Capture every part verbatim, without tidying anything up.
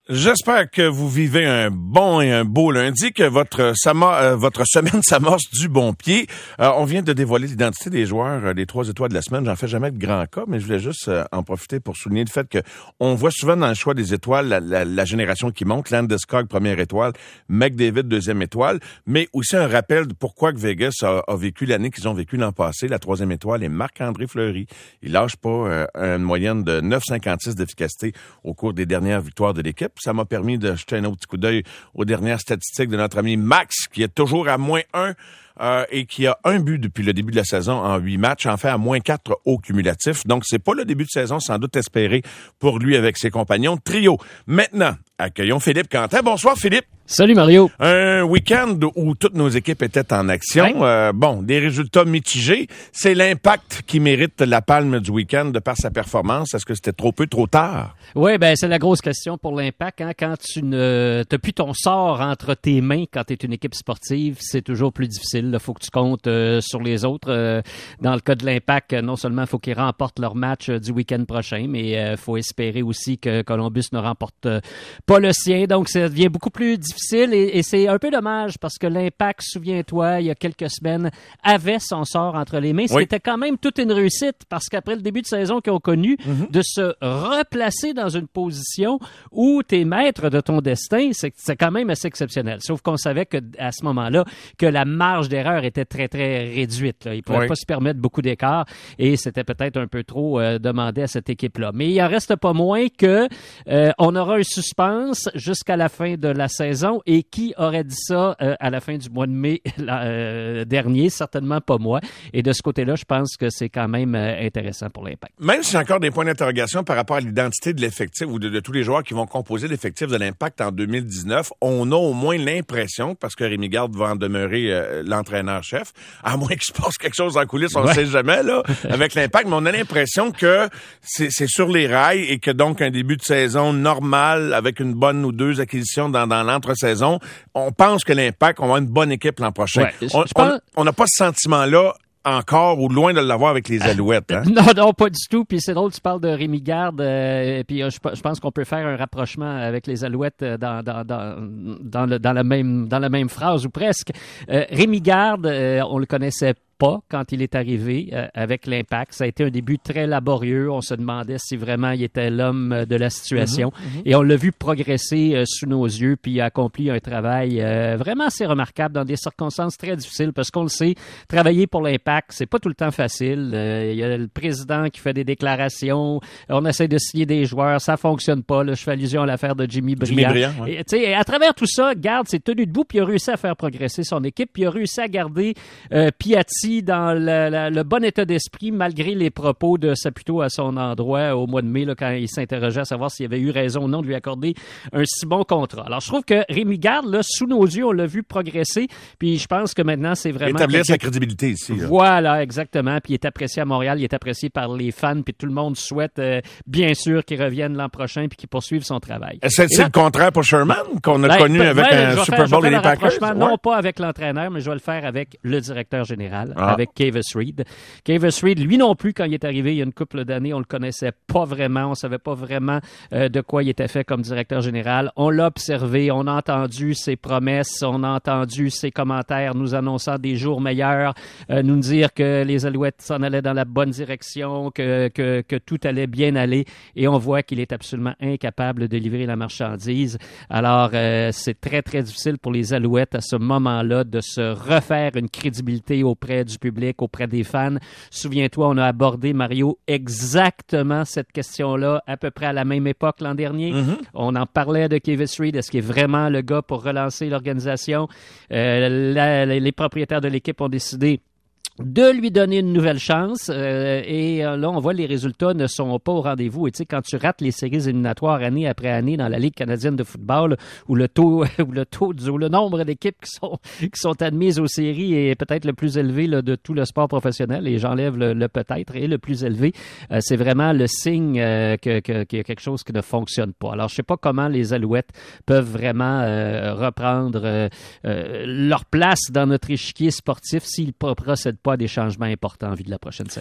J'espère que vous vivez un bon et un beau lundi, que votre sama, euh, votre semaine s'amorce du bon pied. Euh, on vient de dévoiler l'identité des joueurs euh, des trois étoiles de la semaine. J'en fais jamais de grand cas, mais je voulais juste euh, en profiter pour souligner le fait que on voit souvent dans le choix des étoiles la, la, la génération qui monte. Landeskog, première étoile, McDavid, deuxième étoile, mais aussi un rappel de pourquoi que Vegas a, a vécu l'année qu'ils ont vécu l'an passé. La troisième étoile est Marc-André Fleury. Il lâche pas euh, une moyenne de neuf virgule cinquante-six d'efficacité au cours des dernières victoires de l'équipe. Ça m'a permis de jeter un autre petit coup d'œil aux dernières statistiques de notre ami Max, qui est toujours à moins un euh, et qui a un but depuis le début de la saison en huit matchs, en fait à moins quatre au cumulatif. Donc, c'est pas le début de saison sans doute espéré pour lui avec ses compagnons de trio. Maintenant, accueillons Philippe Quentin. Bonsoir, Philippe. Salut Mario. Un week-end où toutes nos équipes étaient en action. Ouais. Euh, bon, des résultats mitigés. C'est l'Impact qui mérite la palme du week-end de par sa performance. Est-ce que c'était trop peu, trop tard? Oui, ben c'est la grosse question pour l'Impact. Hein? Quand tu ne t'as plus ton sort entre tes mains quand tu es une équipe sportive, c'est toujours plus difficile. Il faut que tu comptes euh, sur les autres. Euh, dans le cas de l'Impact, non seulement il faut qu'ils remportent leur match euh, du week-end prochain, mais il euh, faut espérer aussi que Columbus ne remporte euh, pas le sien. Donc, ça devient beaucoup plus difficile. Et, et c'est un peu dommage parce que l'Impact, souviens-toi, il y a quelques semaines, avait son sort entre les mains. Ce oui. qui était quand même toute une réussite parce qu'après le début de saison qu'ils ont connu, mm-hmm. de se replacer dans une position où t'es maître de ton destin, c'est, c'est quand même assez exceptionnel. Sauf qu'on savait que à ce moment-là, que la marge d'erreur était très, très réduite. Là. Ils ne pouvaient oui. pas se permettre beaucoup d'écart et c'était peut-être un peu trop euh, demandé à cette équipe-là. Mais il en reste pas moins que euh, on aura un suspense jusqu'à la fin de la saison. Et qui aurait dit ça euh, à la fin du mois de mai la, euh, dernier? Certainement pas moi. Et de ce côté-là, je pense que c'est quand même euh, intéressant pour l'Impact. Même si j'ai encore des points d'interrogation par rapport à l'identité de l'effectif ou de, de tous les joueurs qui vont composer l'effectif de l'Impact en deux mille dix-neuf, on a au moins l'impression, parce que Rémi Garde va en demeurer euh, l'entraîneur-chef, à moins qu'il se passe quelque chose en coulisses, on ne ouais. sait jamais, là, avec l'Impact, mais on a l'impression que c'est, c'est sur les rails et que donc un début de saison normal avec une bonne ou deux acquisitions dans, dans l'entre saison, on pense que l'Impact, on va avoir une bonne équipe l'an prochain. Ouais, on n'a pas ce sentiment-là encore ou loin de l'avoir avec les Alouettes. Hein? Non, non, pas du tout. Puis c'est drôle, tu parles de Rémi Garde. Euh, puis euh, je, je pense qu'on peut faire un rapprochement avec les Alouettes dans, dans, dans, dans, le, dans, la, même, dans la même phrase ou presque. Euh, Rémi Garde, euh, on le connaissait pas quand il est arrivé euh, avec l'Impact. Ça a été un début très laborieux. On se demandait si vraiment il était l'homme de la situation. Mm-hmm, mm-hmm. Et on l'a vu progresser euh, sous nos yeux, puis il a accompli un travail euh, vraiment assez remarquable dans des circonstances très difficiles, parce qu'on le sait, travailler pour l'Impact, c'est pas tout le temps facile. Euh, il y a le président qui fait des déclarations, on essaie de signer des joueurs, ça fonctionne pas. Là, je fais allusion à l'affaire de Jimmy Brillant. Jimmy Brillant, ouais. Et, t'sais, à travers tout ça, Garde s'est tenu debout, puis il a réussi à faire progresser son équipe, puis il a réussi à garder euh, Piatti dans le, le, le bon état d'esprit, malgré les propos de Saputo à son endroit au mois de mai, là, quand il s'interrogeait à savoir s'il avait eu raison ou non de lui accorder un si bon contrat. Alors, je trouve que Rémi Garde, là, sous nos yeux, on l'a vu progresser, puis je pense que maintenant, c'est vraiment... Établir sa crédibilité ici. Là. Voilà, exactement, puis il est apprécié à Montréal, il est apprécié par les fans, puis tout le monde souhaite, euh, bien sûr, qu'il revienne l'an prochain puis qu'il poursuive son travail. Est-ce que c'est là, le contraire pour Sherman, qu'on a ben, connu ben, avec ben, un Super Bowl et les Packers? Ouais. Non, pas avec l'entraîneur, mais je vais le faire avec le directeur général, ah. avec Kavis Reed. Kavis Reed, lui non plus, quand il est arrivé il y a une couple d'années, on le connaissait pas vraiment, on savait pas vraiment euh, de quoi il était fait comme directeur général. On l'a observé, on a entendu ses promesses, on a entendu ses commentaires nous annonçant des jours meilleurs, euh, nous dire que les Alouettes s'en allaient dans la bonne direction, que, que, que tout allait bien aller, et on voit qu'il est absolument incapable de livrer la marchandise. Alors, euh, c'est très, très difficile pour les Alouettes à ce moment-là de se refaire une crédibilité auprès du public, auprès des fans. Souviens-toi, on a abordé, Mario, exactement cette question-là à peu près à la même époque l'an dernier. Mm-hmm. On en parlait de Kavis Reed. Est-ce qu'il est vraiment le gars pour relancer l'organisation? Euh, la, les propriétaires de l'équipe ont décidé de lui donner une nouvelle chance euh, et euh, là on voit les résultats ne sont pas au rendez-vous, et tu sais, quand tu rates les séries éliminatoires année après année dans la Ligue canadienne de football, où le taux où le taux où le nombre d'équipes qui sont qui sont admises aux séries est peut-être le plus élevé là, de tout le sport professionnel, et j'enlève le, le peut-être et le plus élevé, euh, c'est vraiment le signe euh, que, que qu'il y a quelque chose qui ne fonctionne pas. Alors je sais pas comment les Alouettes peuvent vraiment euh, reprendre euh, euh, leur place dans notre échiquier sportif s'ils ne procèdent pas à des changements importants en vue de la prochaine saison.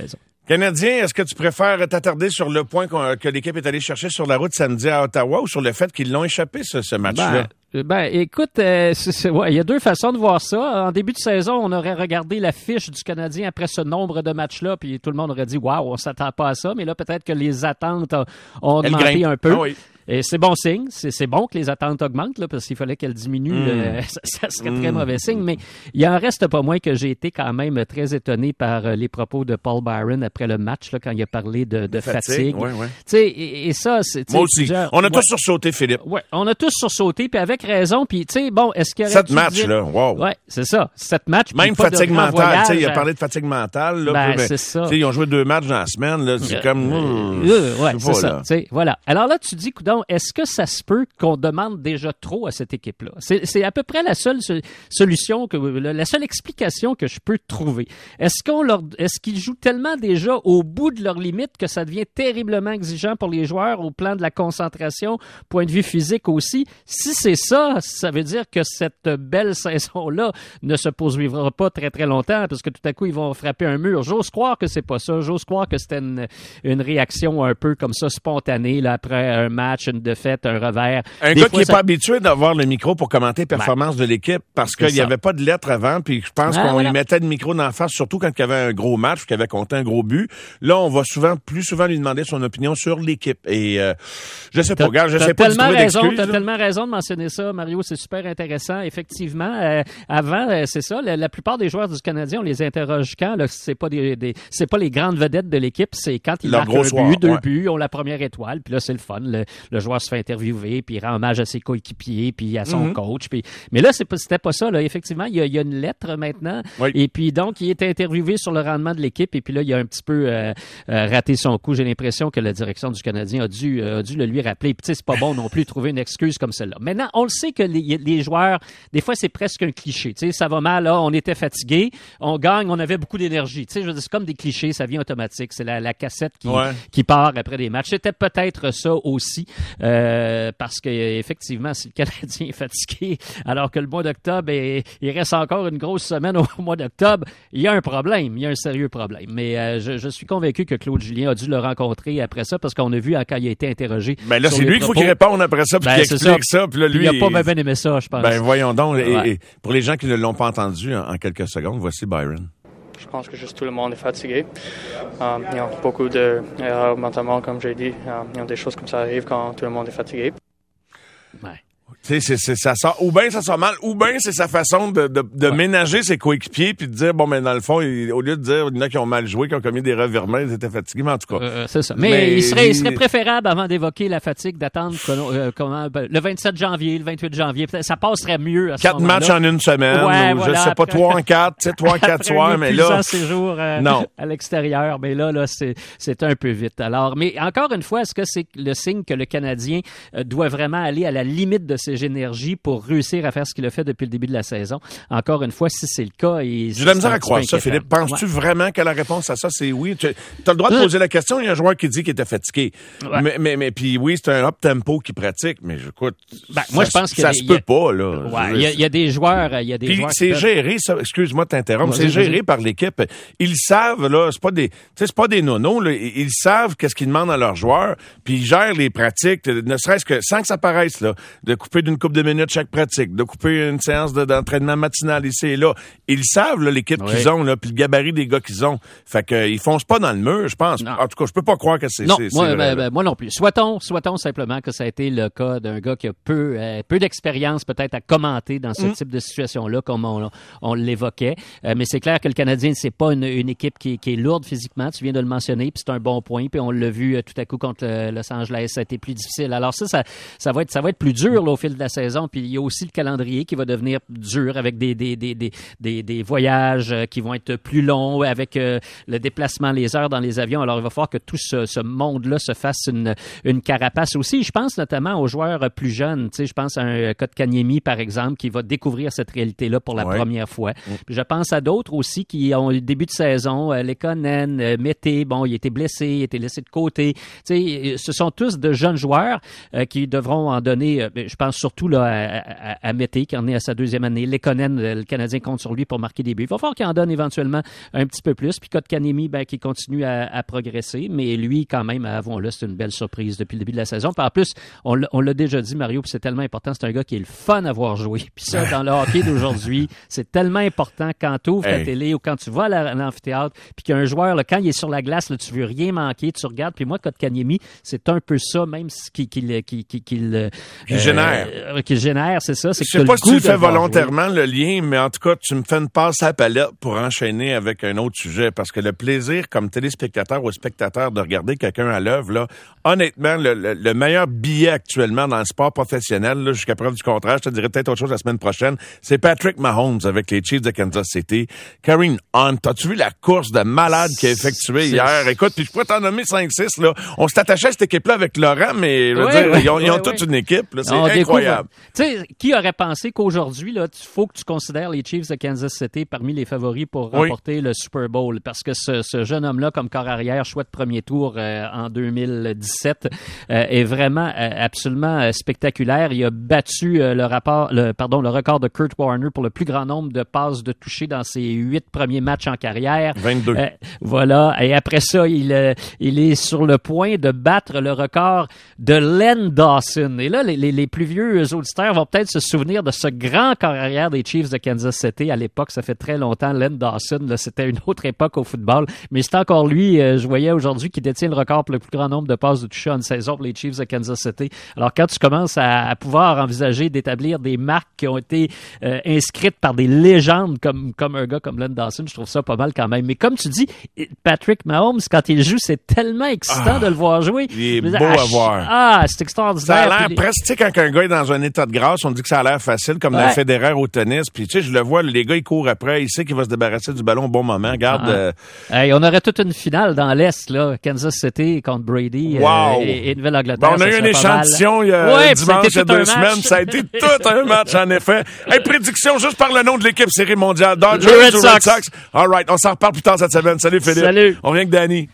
Canadien, est-ce que tu préfères t'attarder sur le point que l'équipe est allée chercher sur la route samedi à Ottawa ou sur le fait qu'ils l'ont échappé, ce, ce match-là? Ben, ben écoute, euh, c'est, c'est, ouais, il y a deux façons de voir ça. En début de saison, on aurait regardé la fiche du Canadien après ce nombre de matchs-là, puis tout le monde aurait dit « Wow, on s'attend pas à ça », mais là, peut-être que les attentes ont, ont augmenté un peu. Ah oui. Et c'est bon signe. C'est, c'est bon que les attentes augmentent, là, parce qu'il fallait qu'elles diminuent. Mm. Le, ça, ça serait mm. très mauvais signe. Mais il en reste pas moins que j'ai été quand même très étonné par les propos de Paul Byron après le match, là, quand il a parlé de, de fatigue. fatigue. Ouais, ouais. Et, et ça, c'est... Moi aussi. Plusieurs, on a ouais. tous sursauté, Philippe. Ouais, on a tous sursauté, puis avec raison. Puis, tu sais, bon, est-ce qu'il y aurait... Sept matchs, dire... là. Wow. Ouais, c'est ça. Sept matchs. Même fatigue mentale. Tu sais, il a parlé de fatigue mentale, là. Ben, puis, c'est ça. Tu sais, ils ont joué deux matchs dans la semaine, là. C'est euh, comme... Euh, euh, ouais, c'est ça. Tu sais, voilà. Alors là, tu dis, coudonc, est-ce que ça se peut qu'on demande déjà trop à cette équipe-là? C'est, c'est à peu près la seule solution, que la seule explication que je peux trouver. Est-ce qu'on leur, est-ce qu'ils jouent tellement déjà au bout de leurs limites que ça devient terriblement exigeant pour les joueurs au plan de la concentration, point de vue physique aussi? Si c'est ça, ça veut dire que cette belle saison-là ne se poursuivra pas très très longtemps parce que tout à coup ils vont frapper un mur. J'ose croire que c'est pas ça. J'ose croire que c'était une, une réaction un peu comme ça spontanée là, après un match, une défaite, un revers. Un Des gars fois, qui n'est ça... pas habitué d'avoir le micro pour commenter les performances ben, de l'équipe parce qu'il n'y avait pas de lettres avant, puis je pense ah, qu'on voilà. lui mettait le micro d'en face, surtout quand il y avait un gros match, qu'il avait compté un gros but. Là, on va souvent, plus souvent lui demander son opinion sur l'équipe. Et euh, je sais pas, t'as, regarde, je sais pas du tout d'excuses. T'as tellement raison de mentionner ça, Mario, c'est super intéressant. Effectivement, euh, avant, euh, c'est ça, la, la plupart des joueurs du Canadien, on les interroge quand, là, c'est pas des, des c'est pas les grandes vedettes de l'équipe, c'est quand ils marquent un soir, but, deux ouais. buts, ont la première étoile, puis là, c'est le fun. Le, le joueur se fait interviewer, puis il rend hommage à ses coéquipiers, puis à son mm-hmm. coach. Puis... Mais là, c'est pas, c'était pas ça. Là. Effectivement, il y, a, il y a une lettre maintenant. Oui. Et puis, donc, il est interviewé sur le rendement de l'équipe. Et puis là, il a un petit peu euh, euh, raté son coup. J'ai l'impression que la direction du Canadien a dû, euh, a dû le lui rappeler. Puis, tu sais, c'est pas bon non plus de trouver une excuse comme celle-là. Maintenant, on le sait que les, les joueurs, des fois, c'est presque un cliché. Tu sais, ça va mal, là, on était fatigué, on gagne, on avait beaucoup d'énergie. Tu sais, je veux dire, c'est comme des clichés, ça vient automatique. C'est la, la cassette qui, ouais. qui part après des matchs. C'était peut-être ça aussi, euh, parce que effectivement, si le Canadien est fatigué, alors que le mois d'octobre, est, il reste encore une grosse semaine au mois d'octobre, il y a un problème, il y a un sérieux problème. Mais euh, je, je suis convaincu que Claude Julien a dû le rencontrer après ça, parce qu'on a vu quand il a été interrogé. Ben là, c'est lui qu'il faut qu'il réponde après ça, puis ben, qu'il explique ça. ça puis là, lui, il a pas bien aimé ça, je pense. Ben voyons donc. Ouais. Et, et pour les gens qui ne l'ont pas entendu en, en quelques secondes, voici Byron. Je pense que juste tout le monde est fatigué. Um, il y a beaucoup d'erreurs mentalement, comme j'ai dit. Um, il y a des choses comme ça arrivent quand tout le monde est fatigué. Ouais. Tu sais, c'est, c'est, ça sort, ou bien ça sort mal, ou bien c'est sa façon de, de, de ouais. ménager ses coéquipiers puis de dire, bon, ben dans le fond, il, au lieu de dire, il y en a qui ont mal joué, qui ont commis des revirements, ils étaient fatigués, mais en tout cas. Euh, c'est ça. Mais, mais il, serait, il serait préférable, avant d'évoquer la fatigue, d'attendre euh, comment, ben, le vingt-sept janvier, le vingt-huit janvier, ça passerait mieux à ce Quatre moment-là. matchs en une semaine, ouais, ou voilà, je sais pas, après, trois en quatre, tu sais, trois en quatre soirs, mais là. séjour euh, non. à l'extérieur, mais là, là, c'est, c'est un peu vite. Alors, mais encore une fois, est-ce que c'est le signe que le Canadien euh, doit vraiment aller à la limite de ses énergies pour réussir à faire ce qu'il a fait depuis le début de la saison? Encore une fois, si c'est le cas... Et j'ai de la misère à croire ça, Philippe. Penses-tu ouais. vraiment que la réponse à ça, c'est oui? Tu as le droit de poser la question. Il y a un joueur qui dit qu'il était fatigué. Ouais. Mais, mais, mais puis oui, c'est un up-tempo qui pratique, mais écoute, ben, moi, je pense que ça se peut pas, là. Ouais, il y, a, il y a des joueurs... Il y a des puis joueurs c'est géré, ça, excuse-moi de t'interrompre, ouais, c'est géré par l'équipe. Ils savent, là, c'est pas des, tu sais, c'est pas des nonos, là. Ils savent qu'est-ce qu'ils demandent à leurs joueurs, puis ils gèrent les pratiques, ne serait-ce que, sans que ça paraisse, là, de couper d'une couple de minutes chaque pratique, de couper une séance de, d'entraînement matinal ici et là. Ils savent, là, l'équipe oui. qu'ils ont, là, puis le gabarit des gars qu'ils ont. Fait que, ils foncent pas dans le mur, je pense. Non. En tout cas, je peux pas croire que c'est, non, c'est, moi, c'est vrai, ben, ben, moi non plus. Souhaitons, souhaitons simplement que ça a été le cas d'un gars qui a peu, euh, peu d'expérience, peut-être, à commenter dans ce mm. type de situation-là, comme on, on l'évoquait. Euh, mais c'est clair que le Canadien, c'est pas une, une équipe qui, qui est lourde physiquement. Tu viens de le mentionner, puis c'est un bon point. Puis on l'a vu euh, tout à coup contre le, Los Angeles, ça a été plus difficile. Alors ça, ça, ça va être, ça va être plus dur, là, au fil de la saison. Puis il y a aussi le calendrier qui va devenir dur avec des, des, des, des, des, des voyages qui vont être plus longs, avec euh, le déplacement, les heures dans les avions. Alors, il va falloir que tout ce, ce monde-là se fasse une, une carapace aussi. Je pense notamment aux joueurs plus jeunes. Tu sais, je pense à un Kotkaniemi, par exemple, qui va découvrir cette réalité-là pour la ouais. première fois. Mm. Puis je pense à d'autres aussi qui ont le début de saison, euh, Lekonen, euh, Mété, bon, il était blessé, il était laissé de côté. Tu sais, ce sont tous de jeunes joueurs euh, qui devront en donner, euh, je pense pense surtout là, à, à, à Mété, qui en est à sa deuxième année. Lekonen, le Canadien compte sur lui pour marquer des buts. Il va falloir qu'il en donne éventuellement un petit peu plus. Puis Kotkaniemi, ben, qui continue à, à progresser. Mais lui, quand même, avouons-le, c'est une belle surprise depuis le début de la saison. Puis en plus, on l'a, on l'a déjà dit, Mario, puis c'est tellement important. C'est un gars qui est le fun à voir jouer. Puis ça, dans le hockey d'aujourd'hui, c'est tellement important quand tu ouvres hey. ta télé ou quand tu vas à l'amphithéâtre, puis qu'il y a un joueur, là, quand il est sur la glace, là, tu veux rien manquer, tu regardes. Puis moi, Kotkaniemi, c'est un peu ça, même ce qu'il qui, qui, qui, qui, euh, génère. Euh, qui génère, c'est ça. C'est Je sais pas si tu le fais volontairement, jouer. le lien, mais en tout cas, tu me fais une passe à la palette pour enchaîner avec un autre sujet. Parce que le plaisir, comme téléspectateur ou spectateur, de regarder quelqu'un à l'œuvre, là, honnêtement, le, le, le meilleur billet actuellement dans le sport professionnel, là, jusqu'à preuve du contraire, je te dirais peut-être autre chose la semaine prochaine, c'est Patrick Mahomes avec les Chiefs de Kansas City. Kareem Hunt, as-tu vu la course de malade qu'il a effectuée hier? Écoute, puis je pourrais t'en nommer cinq six, là. On s'est attaché à cette équipe-là avec Laurent, mais je veux oui, dire, oui, ils ont, ils ont oui, toute oui. une équipe, là. C'est on incroyable. Tu sais, qui aurait pensé qu'aujourd'hui, là, il faut que tu considères les Chiefs de Kansas City parmi les favoris pour remporter oui. le Super Bowl? Parce que ce, ce jeune homme-là, comme corps arrière, choix de premier tour euh, en deux mille dix-sept, euh, est vraiment euh, absolument euh, spectaculaire. Il a battu euh, le, rapport, le, pardon, le record de Kurt Warner pour le plus grand nombre de passes de toucher dans ses huit premiers matchs en carrière. vingt-deux. Euh, voilà. Et après ça, il, euh, il est sur le point de battre le record de Len Dawson. Et là, les, les, les plus vieux auditeurs vont peut-être se souvenir de ce grand corps arrière des Chiefs de Kansas City. À l'époque, ça fait très longtemps, Len Dawson. Là, c'était une autre époque au football. Mais c'est encore lui, euh, je voyais aujourd'hui, qui détient le record pour le plus grand nombre de passes de toucher en une saison pour les Chiefs de Kansas City. Alors, quand tu commences à, à pouvoir envisager d'établir des marques qui ont été euh, inscrites par des légendes comme, comme un gars comme Len Dawson, je trouve ça pas mal quand même. Mais comme tu dis, Patrick Mahomes, quand il joue, c'est tellement excitant ah, de le voir jouer. Il est beau à, à voir. Ah, c'est extraordinaire. Ça a l'air les... presque, tu sais, quand un gars est dans un état de grâce, on dit que ça a l'air facile, comme ouais. dans le Federer au tennis. Puis, tu sais, je le vois, les gars, ils courent après, il sait qu'il va se débarrasser du ballon au bon moment. Regarde. Ah. Euh... Hey, on aurait toute une finale dans l'Est, là. Kansas City contre Brady wow. euh, et, et Nouvelle-Angleterre. Ben, on a eu un échantillon il y a ouais, dimanche, il y a deux semaines. Ça a été tout un match, en effet. Hey, prédiction juste par le nom de l'équipe série mondiale. Dodgers Red ou Red Sox. All right, on s'en reparle plus tard cette semaine. Salut, Philippe. Salut. On vient que Danny.